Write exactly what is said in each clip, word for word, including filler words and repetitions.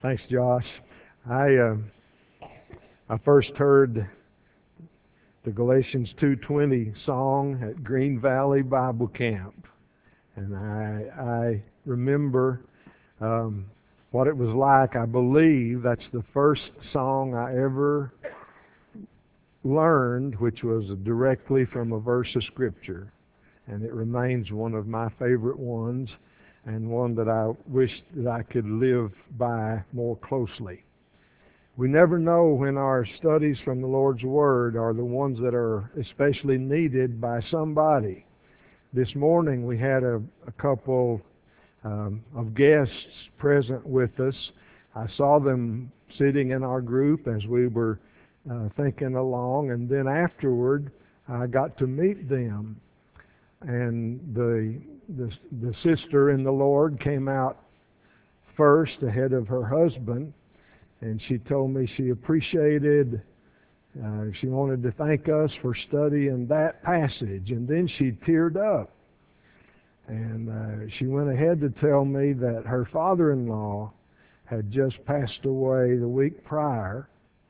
Thanks, Josh. I uh, I first heard the Galatians two twenty song at Green Valley Bible Camp, and I I remember um, what it was like. I believe that's the first song I ever learned, which was directly from a verse of Scripture, and it remains one of my favorite ones, and one that I wish that I could live by more closely. We never know when our studies from the Lord's Word are the ones that are especially needed by somebody. This morning we had a, a couple um, of guests present with us. I saw them sitting in our group as we were uh, thinking along, and then afterward I got to meet them. And the, the the sister in the Lord came out first ahead of her husband, and she told me she appreciated, uh, she wanted to thank us for studying that passage, and then she teared up. And uh, she went ahead to tell me that her father-in-law had just passed away the week prior,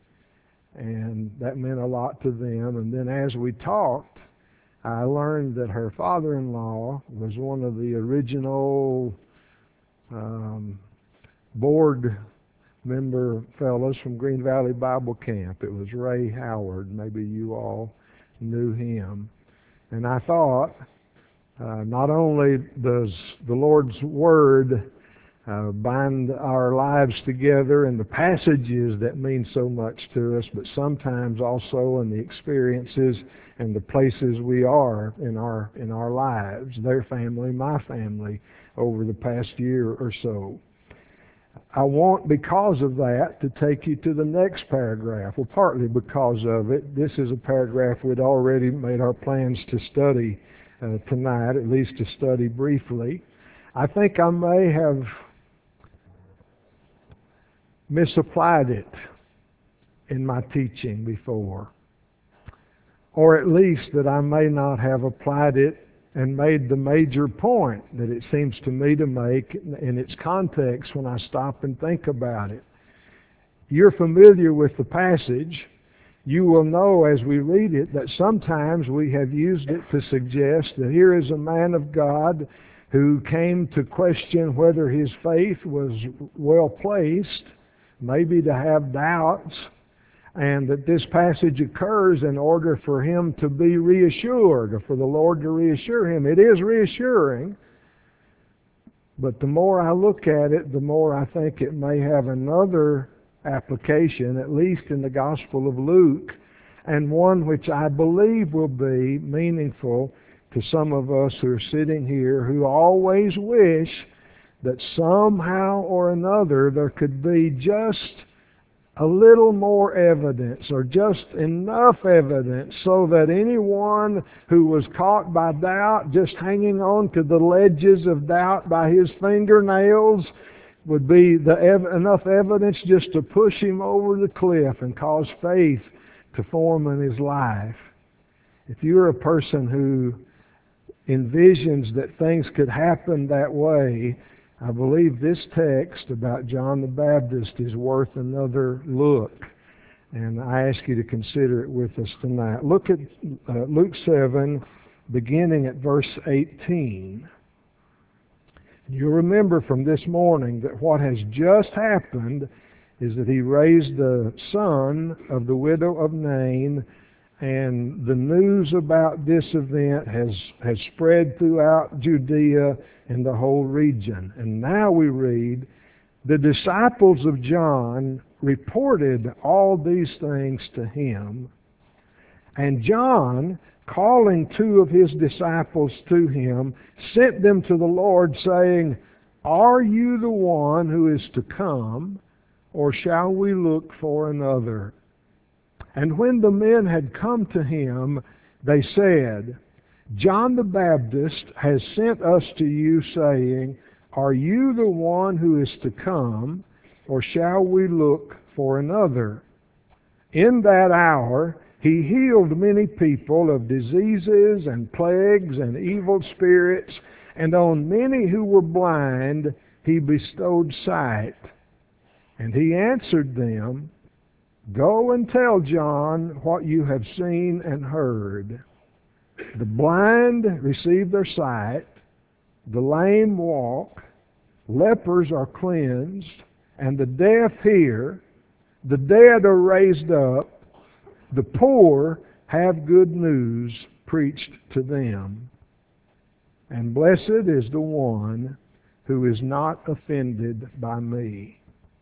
and that meant a lot to them. And then as we talked, I learned that her father-in-law was one of the original um, board member fellows from Green Valley Bible Camp. It was Ray Howard. Maybe you all knew him. And I thought, uh, not only does the Lord's Word uh, bind our lives together in the passages that mean so much to us, but sometimes also in the experiences and the places we are in our in our lives, their family, my family, over the past year or so. I want, because of that, to take you to the next paragraph. Well, partly because of it. This is a paragraph we'd already made our plans to study uh, tonight, at least to study briefly. I think I may have misapplied it in my teaching before, or at least that I may not have applied it and made the major point that it seems to me to make in its context when I stop and think about it. You're familiar with the passage. You will know as we read it that sometimes we have used it to suggest that here is a man of God who came to question whether his faith was well placed, maybe to have doubts, and that this passage occurs in order for him to be reassured, or for the Lord to reassure him. It is reassuring, but the more I look at it, the more I think it may have another application, at least in the Gospel of Luke, and one which I believe will be meaningful to some of us who are sitting here who always wish that somehow or another there could be just a little more evidence, or just enough evidence, so that anyone who was caught by doubt, just hanging on to the ledges of doubt by his fingernails, would be the ev- enough evidence just to push him over the cliff and cause faith to form in his life. If you're a person who envisions that things could happen that way, I believe this text about John the Baptist is worth another look, and I ask you to consider it with us tonight. Look at uh, Luke seven, beginning at verse eighteen. You'll remember from this morning that what has just happened is that he raised the son of the widow of Nain, and the news about this event has, has spread throughout Judea and the whole region. And now we read, the disciples of John reported all these things to him, and John, calling two of his disciples to him, sent them to the Lord, saying, are you the one who is to come, or shall we look for another? And when the men had come to him, they said, John the Baptist has sent us to you, saying, are you the one who is to come, or shall we look for another? In that hour he healed many people of diseases and plagues and evil spirits, and on many who were blind he bestowed sight. And he answered them, Go and tell John what you have seen and heard. The blind receive their sight, the lame walk, lepers are cleansed, and the deaf hear, the dead are raised up, the poor have good news preached to them. And blessed is the one who is not offended by me.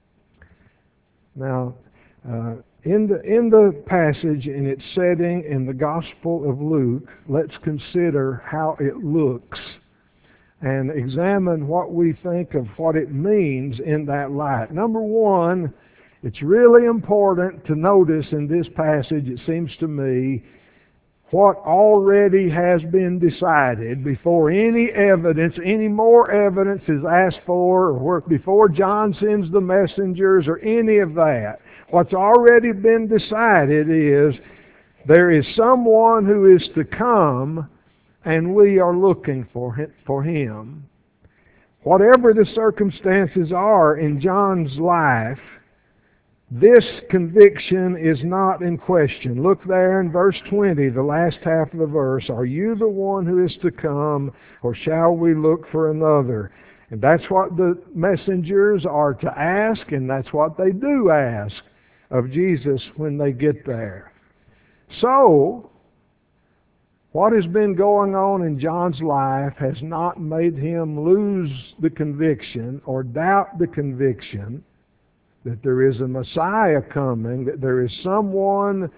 Now, uh, in the in the passage, in its setting in the Gospel of Luke, let's consider how it looks and examine what we think of what it means in that light. Number one, it's really important to notice in this passage, it seems to me, what already has been decided before any evidence, any more evidence is asked for, or before John sends the messengers or any of that. What's already been decided is there is someone who is to come, and we are looking for him. For him. Whatever the circumstances are in John's life, this conviction is not in question. Look there in verse twenty, the last half of the verse. Are you the one who is to come, or shall we look for another? And that's what the messengers are to ask, and that's what they do ask of Jesus when they get there. So, what has been going on in John's life has not made him lose the conviction or doubt the conviction that there is a Messiah coming, that there is someone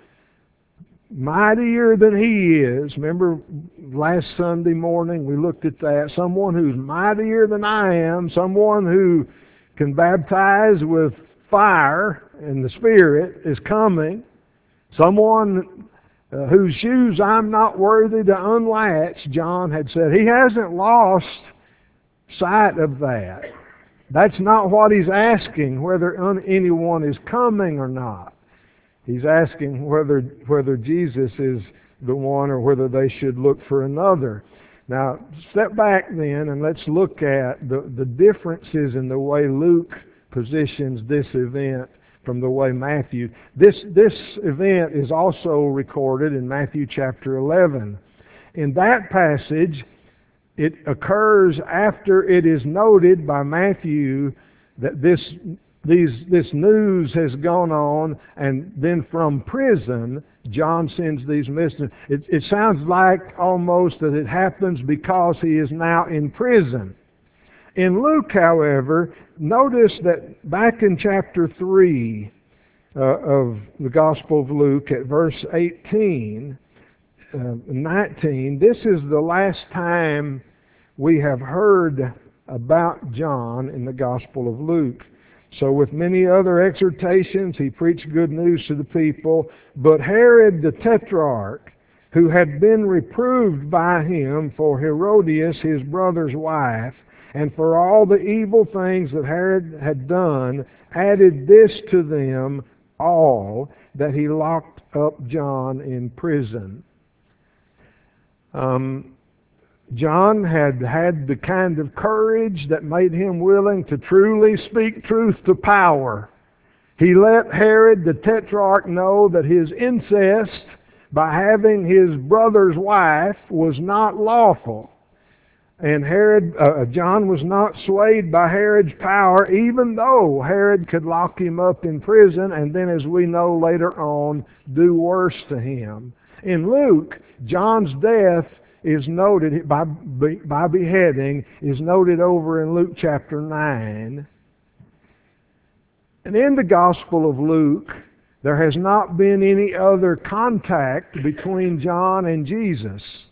mightier than he is. Remember last Sunday morning we looked at that. Someone who's mightier than I am, someone who can baptize with fire and the Spirit is coming. Someone uh, whose shoes I'm not worthy to unlatch, John had said. He hasn't lost sight of that. That's not what he's asking, whether anyone is coming or not. He's asking whether whether Jesus is the one or whether they should look for another. Now, step back then and let's look at the, the differences in the way Luke positions this event from the way Matthew. This, this event is also recorded in Matthew chapter eleven. In that passage, it occurs after it is noted by Matthew that this these this news has gone on, and then from prison, John sends these messengers. It, it sounds like almost that it happens because he is now in prison. In Luke, however, notice that back in chapter three uh, of the Gospel of Luke at verse eighteen, Uh, nineteen, this is the last time we have heard about John in the Gospel of Luke. So with many other exhortations, he preached good news to the people, but Herod the Tetrarch, who had been reproved by him for Herodias, his brother's wife, and for all the evil things that Herod had done, added this to them all, that he locked up John in prison. Um, John had had the kind of courage that made him willing to truly speak truth to power. He let Herod the Tetrarch know that his incest by having his brother's wife was not lawful. And Herod, uh, John was not swayed by Herod's power, even though Herod could lock him up in prison and then, as we know later on, do worse to him. In Luke, John's death is noted by, by beheading, is noted over in Luke chapter nine. And in the Gospel of Luke, there has not been any other contact between John and Jesus.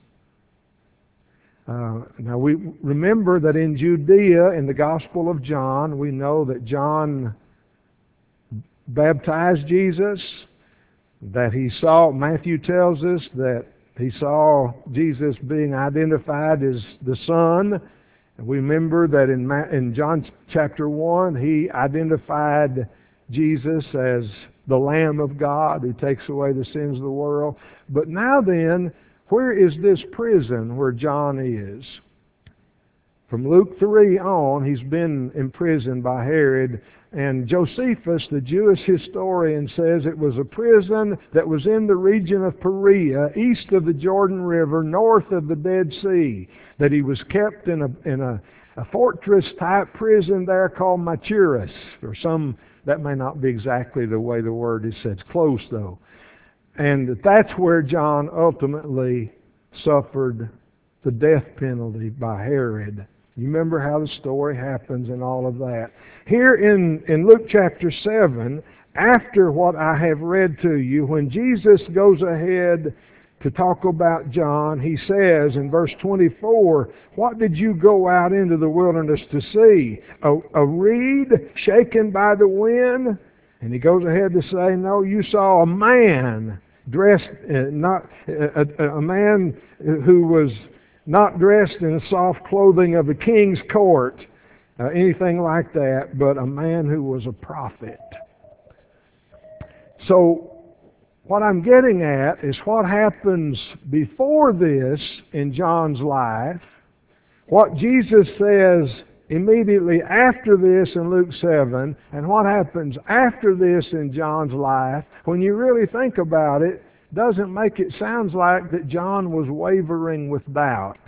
Uh, now we remember that in Judea, in the Gospel of John, we know that John baptized Jesus, that he saw, Matthew tells us that he saw Jesus being identified as the Son. And we remember that in, Ma- in John chapter one, he identified Jesus as the Lamb of God who takes away the sins of the world. But now then, where is this prison where John is? From Luke three on, he's been imprisoned by Herod, and Josephus, the Jewish historian, says it was a prison that was in the region of Perea, east of the Jordan River, north of the Dead Sea, that he was kept in a, in a, a fortress-type prison there called Machaerus, or some, that may not be exactly the way the word is said. It's close, though. And that's where John ultimately suffered the death penalty by Herod. You remember how the story happens and all of that. Here in, in Luke chapter seven, after what I have read to you, when Jesus goes ahead to talk about John, he says in verse twenty-four, what did you go out into the wilderness to see? A, a reed shaken by the wind? And he goes ahead to say, no, you saw a man dressed, uh, not a, a, a man who was not dressed in the soft clothing of a king's court, uh, anything like that, but a man who was a prophet. So, what I'm getting at is what happens before this in John's life, what Jesus says immediately after this in Luke seven, and what happens after this in John's life. When you really think about it, doesn't make it sound like that John was wavering with doubt.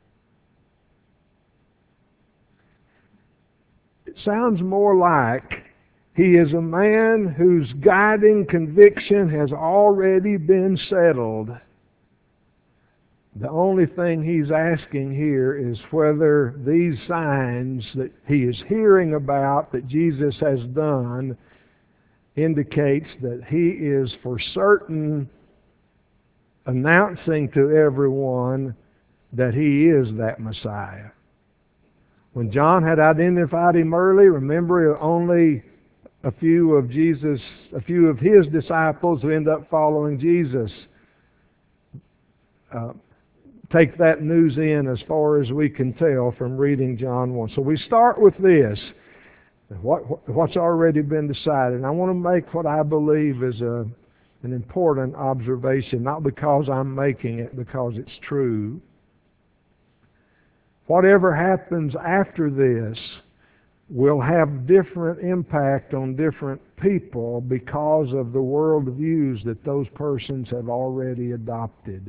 It sounds more like he is a man whose guiding conviction has already been settled. The only thing he's asking here is whether these signs that he is hearing about that Jesus has done indicates that he is for certain announcing to everyone that he is that Messiah. When John had identified him early, remember only a few of Jesus, a few of his disciples who end up following Jesus uh, take that news in as far as we can tell from reading John one. So we start with this, what, what's already been decided. And I want to make what I believe is a an important observation, not because I'm making it, because it's true. Whatever happens after this will have different impact on different people because of the worldviews that those persons have already adopted.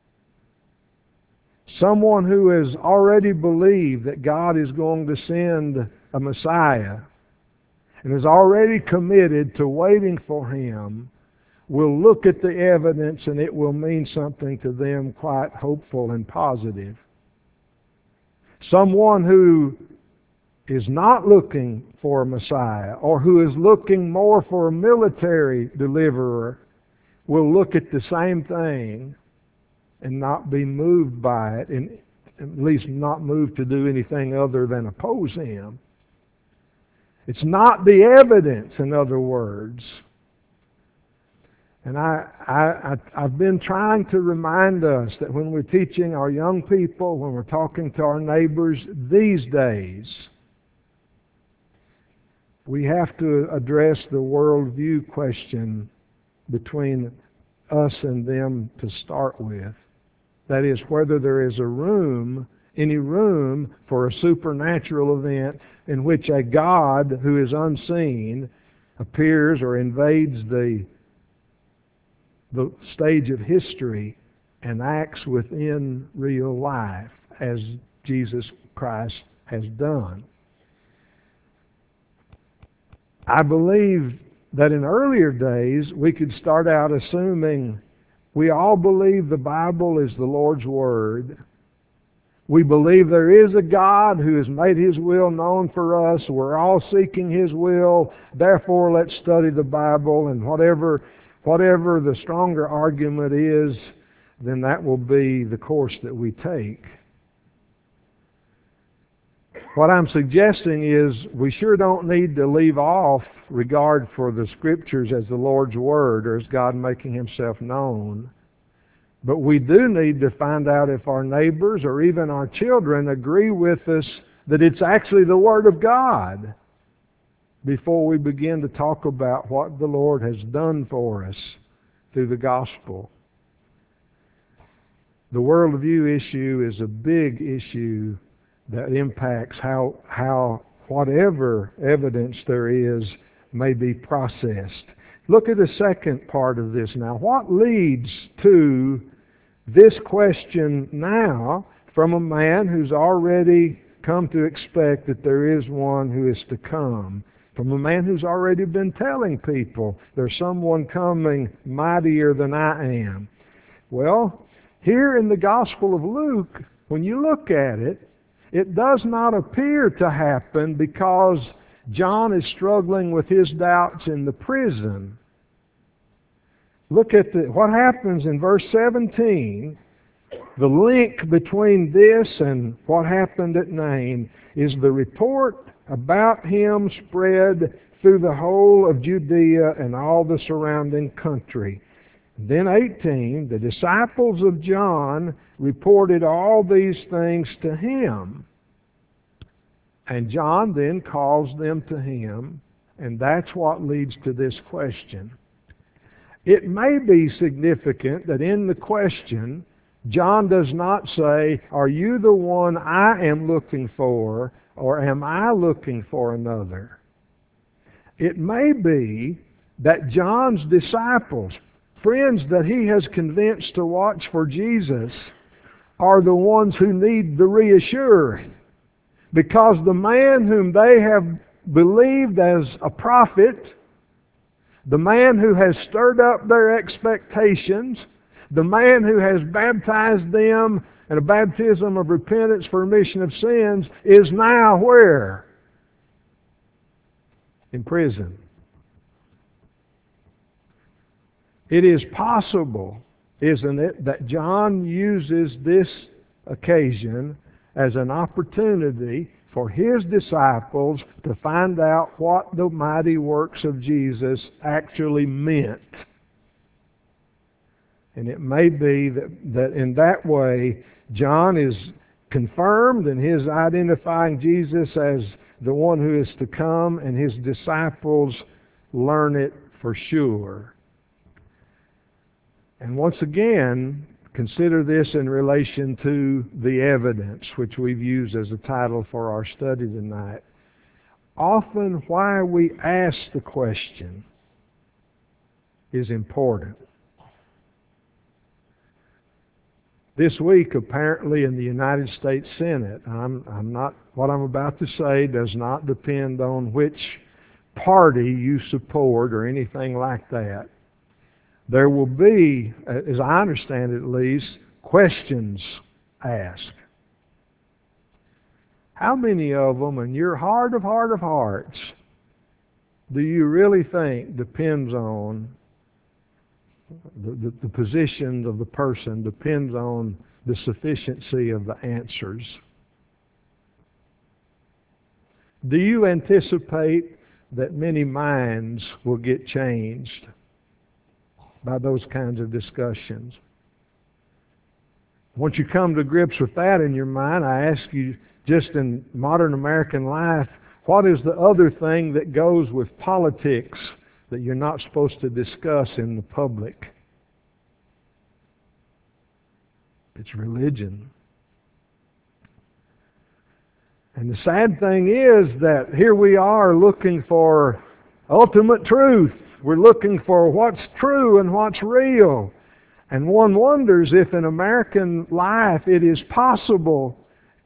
Someone who has already believed that God is going to send a Messiah and is already committed to waiting for Him will look at the evidence and it will mean something to them quite hopeful and positive. Someone who is not looking for a Messiah or who is looking more for a military deliverer will look at the same thing and not be moved by it, and at least not moved to do anything other than oppose Him. It's not the evidence, in other words. And I, I, I, I've been trying to remind us that when we're teaching our young people, when we're talking to our neighbors these days, we have to address the worldview question between us and them to start with. That is, whether there is a room, any room for a supernatural event in which a God who is unseen appears or invades the the stage of history and acts within real life as Jesus Christ has done. I believe that in earlier days we could start out assuming we all believe the Bible is the Lord's Word. We believe there is a God who has made His will known for us. We're all seeking His will. Therefore, let's study the Bible, and whatever Whatever the stronger argument is, then that will be the course that we take. What I'm suggesting is we sure don't need to leave off regard for the Scriptures as the Lord's Word or as God making Himself known. But we do need to find out if our neighbors or even our children agree with us that it's actually the Word of God before we begin to talk about what the Lord has done for us through the gospel. The worldview issue is a big issue that impacts how, how whatever evidence there is may be processed. Look at the second part of this now. What leads to this question now from a man who's already come to expect that there is one who is to come? From a man who's already been telling people there's someone coming mightier than I am. Well, here in the Gospel of Luke, when you look at it, it does not appear to happen because John is struggling with his doubts in the prison. Look at the, what happens in verse seventeen. The link between this and what happened at Nain is the report about him spread through the whole of Judea and all the surrounding country. Then eighteen, the disciples of John reported all these things to him. And John then calls them to him, and that's what leads to this question. It may be significant that in the question, John does not say, are you the one I am looking for, or am I looking for another? It may be that John's disciples, friends that he has convinced to watch for Jesus, are the ones who need the reassuring. Because the man whom they have believed as a prophet, the man who has stirred up their expectations, the man who has baptized them in a baptism of repentance for remission of sins, is now where? In prison. It is possible, isn't it, that John uses this occasion as an opportunity for his disciples to find out what the mighty works of Jesus actually meant. And it may be that, that in that way, John is confirmed in his identifying Jesus as the one who is to come, and his disciples learn it for sure. And once again, consider this in relation to the evidence, which we've used as a title for our study tonight. Often why we ask the question is important. This week, apparently in the United States Senate, I'm, I'm not, what I'm about to say does not depend on which party you support or anything like that. There will be, as I understand it at least, questions asked. How many of them, in your heart of heart of hearts, do you really think depends on the, the, the position of the person, depends on the sufficiency of the answers? Do you anticipate that many minds will get changed by those kinds of discussions? Once you come to grips with that in your mind, I ask you, just in modern American life, what is the other thing that goes with politics that you're not supposed to discuss in the public? It's religion. And the sad thing is that here we are looking for ultimate truth. We're looking for what's true and what's real. And one wonders if in American life it is possible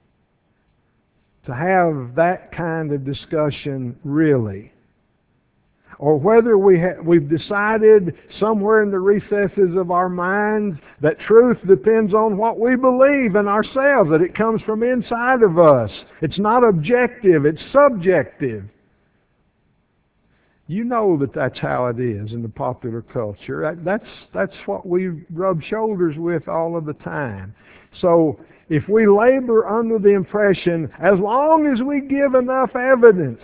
to have that kind of discussion really. Or whether we ha- we've decided somewhere in the recesses of our minds that truth depends on what we believe in ourselves, that it comes from inside of us. It's not objective, it's subjective. You know that that's how it is in the popular culture. That's, that's what we rub shoulders with all of the time. So if we labor under the impression, as long as we give enough evidence,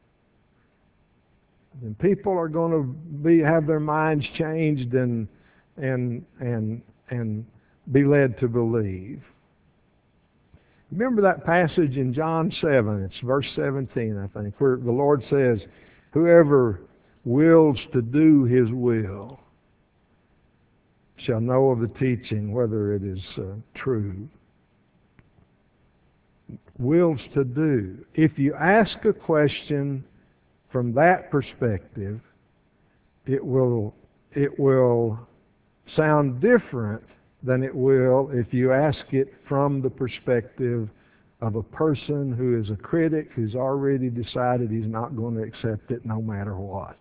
then people are going to be have their minds changed and and and and be led to believe. Remember that passage in John seven, it's verse seventeen, I think, where the Lord says, whoever wills to do His will shall know of the teaching whether it is uh, true. wills to do. If you ask a question from that perspective, it will it will sound different than it will if you ask it from the perspective of a person who is a critic, who's already decided he's not going to accept it no matter what.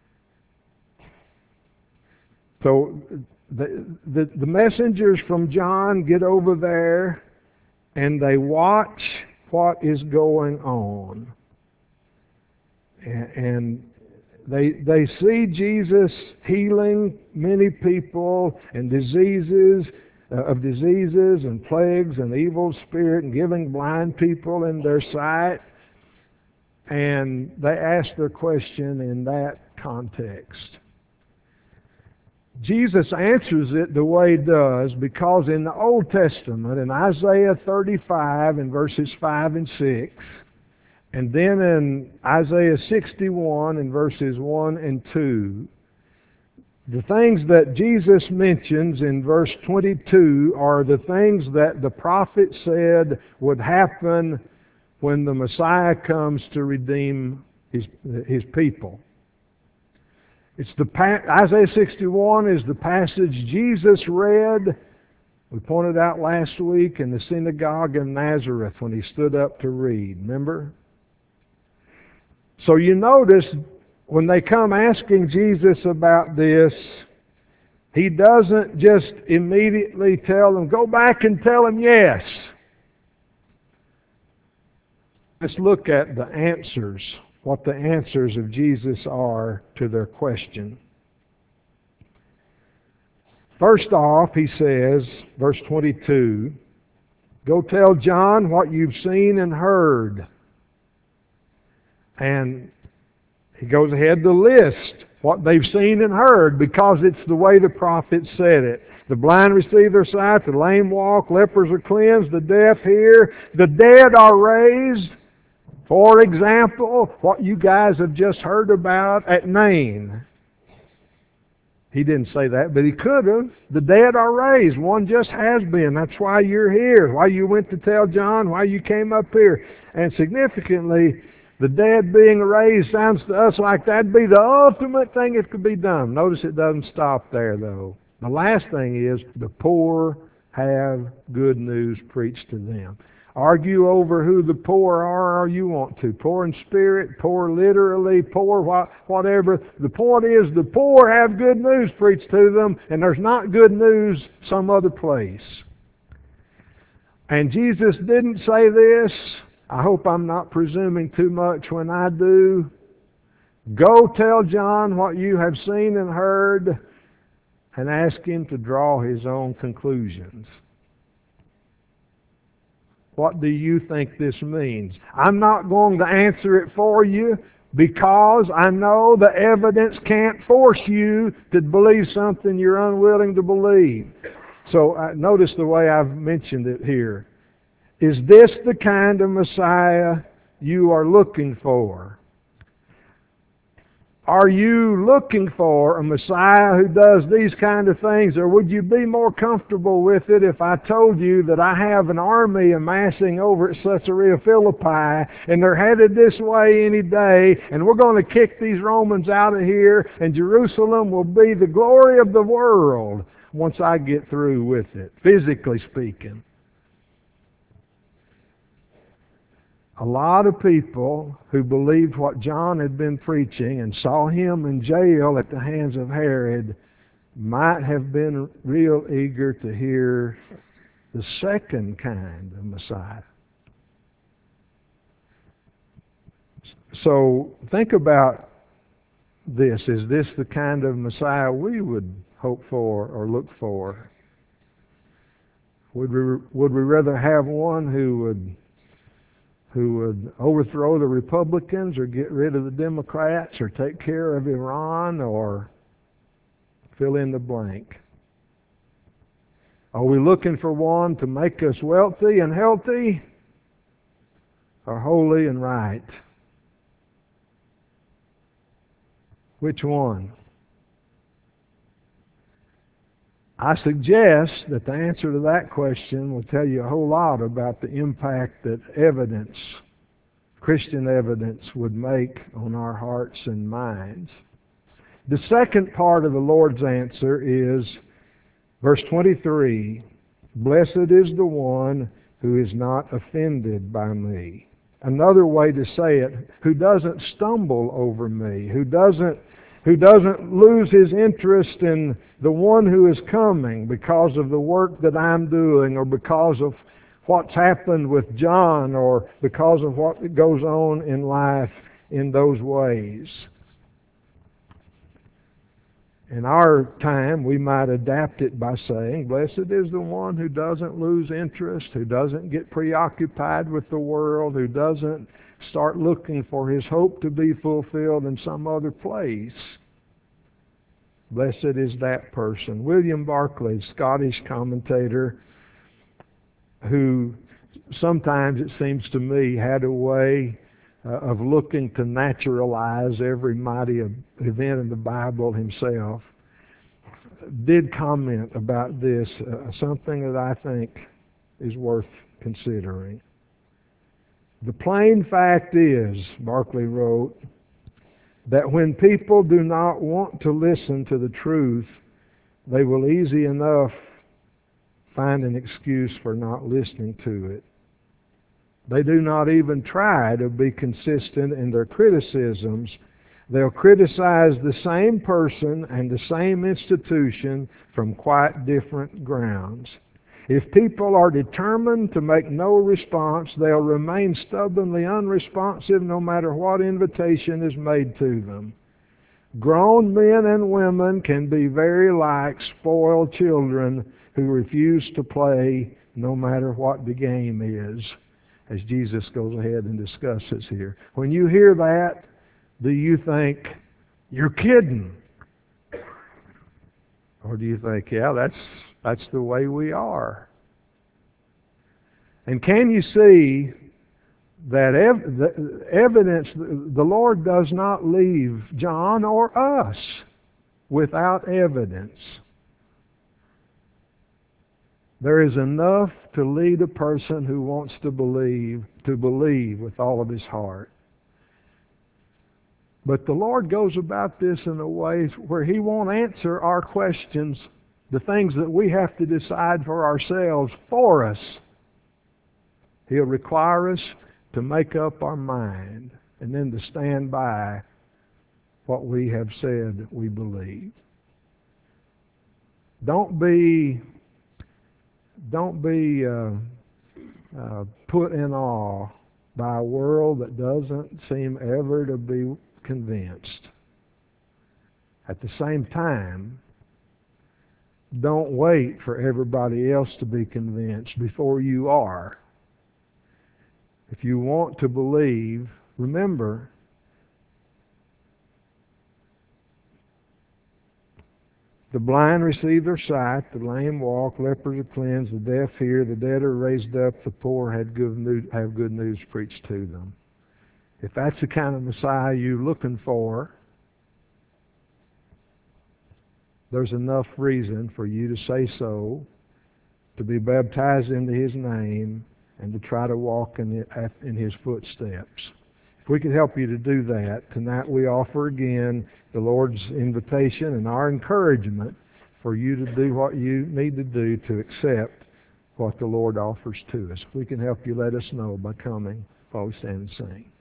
So the, the, the messengers from John get over there and they watch what is going on. And, and they, they see Jesus healing many people and diseases, uh, of diseases and plagues and evil spirit, and giving blind people in their sight. And they ask their question in that context. Jesus answers it the way he does because in the Old Testament, in Isaiah thirty-five and verses five and six, and then in Isaiah sixty-one and verses one and two, the things that Jesus mentions in verse twenty-two are the things that the prophet said would happen when the Messiah comes to redeem his, his people. It's the Isaiah sixty-one is the passage Jesus read, we pointed out last week, in the synagogue in Nazareth when he stood up to read. Remember? So you notice when they come asking Jesus about this, he doesn't just immediately tell them, go back and tell them yes. Let's look at the answers, what the answers of Jesus are to their question. First off, he says, verse twenty-two, go tell John what you've seen and heard. And he goes ahead to list what they've seen and heard because it's the way the prophet said it. The blind receive their sight, the lame walk, lepers are cleansed, the deaf hear, the dead are raised. For example, what you guys have just heard about at Nain. He didn't say that, but he could have. The dead are raised. One just has been. That's why you're here, why you went to tell John, why you came up here. And significantly, the dead being raised sounds to us like that'd be the ultimate thing that could be done. Notice it doesn't stop there, though. The last thing is the poor have good news preached to them. Argue over who the poor are all you want to. Poor in spirit, poor literally, poor what, whatever. The point is the poor have good news preached to them, and there's not good news some other place. And Jesus didn't say this. I hope I'm not presuming too much when I do. Go tell John what you have seen and heard, and ask him to draw his own conclusions. What do you think this means? I'm not going to answer it for you because I know the evidence can't force you to believe something you're unwilling to believe. So uh, notice the way I've mentioned it here. Is this the kind of Messiah you are looking for? Are you looking for a Messiah who does these kind of things, or would you be more comfortable with it if I told you that I have an army amassing over at Caesarea Philippi, and they're headed this way any day, and we're going to kick these Romans out of here, and Jerusalem will be the glory of the world once I get through with it, physically speaking? A lot of people who believed what John had been preaching and saw him in jail at the hands of Herod might have been real eager to hear the second kind of Messiah. So think about this. Is this the kind of Messiah we would hope for or look for? Would we, would we rather have one who would who would overthrow the Republicans or get rid of the Democrats or take care of Iran or fill in the blank? Are we looking for one to make us wealthy and healthy or holy and right? Which one? I suggest that the answer to that question will tell you a whole lot about the impact that evidence, Christian evidence, would make on our hearts and minds. The second part of the Lord's answer is verse twenty-three, "Blessed is the one who is not offended by me." Another way to say it, who doesn't stumble over me, who doesn't who doesn't lose his interest in the one who is coming because of the work that I'm doing, or because of what's happened with John, or because of what goes on in life in those ways. In our time, we might adapt it by saying, "Blessed is the one who doesn't lose interest, who doesn't get preoccupied with the world, who doesn't start looking for his hope to be fulfilled in some other place. Blessed is that person." William Barclay, Scottish commentator, who sometimes, it seems to me, had a way uh, of looking to naturalize every mighty event in the Bible himself, did comment about this, uh, something that I think is worth considering. "The plain fact is," Barclay wrote, "that when people do not want to listen to the truth, they will easy enough find an excuse for not listening to it. They do not even try to be consistent in their criticisms. They'll criticize the same person and the same institution from quite different grounds. If people are determined to make no response, they'll remain stubbornly unresponsive no matter what invitation is made to them. Grown men and women can be very like spoiled children who refuse to play no matter what the game is," as Jesus goes ahead and discusses here. When you hear that, do you think, "You're kidding"? Or do you think, "Yeah, that's that's the way we are"? And can you see that ev- the evidence, the Lord does not leave John or us without evidence. There is enough to lead a person who wants to believe, to believe with all of his heart. But the Lord goes about this in a way where He won't answer our questions, the things that we have to decide for ourselves, for us. He'll require us to make up our mind and then to stand by what we have said we believe. Don't be, don't be uh, uh, put in awe by a world that doesn't seem ever to be convinced. At the same time, don't wait for everybody else to be convinced before you are. If you want to believe, remember, the blind receive their sight, the lame walk, lepers are cleansed, the deaf hear, the dead are raised up, the poor have good news, have good news preached to them. If that's the kind of Messiah you're looking for, there's enough reason for you to say so, to be baptized into His name, and to try to walk in, in His footsteps. If we could help you to do that, tonight we offer again the Lord's invitation and our encouragement for you to do what you need to do to accept what the Lord offers to us. If we can help you, let us know by coming while we stand and sing.